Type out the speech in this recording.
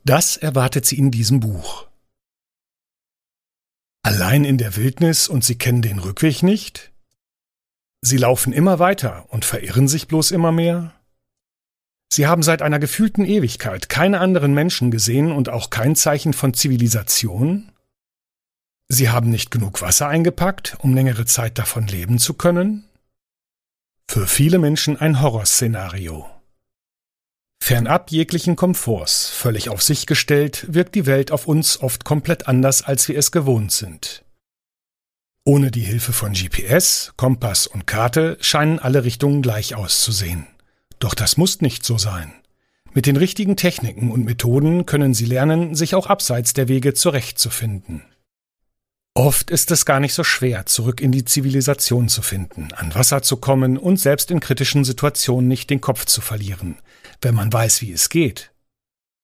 Das erwartet sie in diesem Buch. Allein in der Wildnis und sie kennen den Rückweg nicht? Sie laufen immer weiter und verirren sich bloß immer mehr? Sie haben seit einer gefühlten Ewigkeit keine anderen Menschen gesehen und auch kein Zeichen von Zivilisation? Sie haben nicht genug Wasser eingepackt, um längere Zeit davon leben zu können? Für viele Menschen ein Horrorszenario. Fernab jeglichen Komforts, völlig auf sich gestellt, wirkt die Welt auf uns oft komplett anders, als wir es gewohnt sind. Ohne die Hilfe von GPS, Kompass und Karte scheinen alle Richtungen gleich auszusehen. Doch das muss nicht so sein. Mit den richtigen Techniken und Methoden können Sie lernen, sich auch abseits der Wege zurechtzufinden. Oft ist es gar nicht so schwer, zurück in die Zivilisation zu finden, an Wasser zu kommen und selbst in kritischen Situationen nicht den Kopf zu verlieren, wenn man weiß, wie es geht.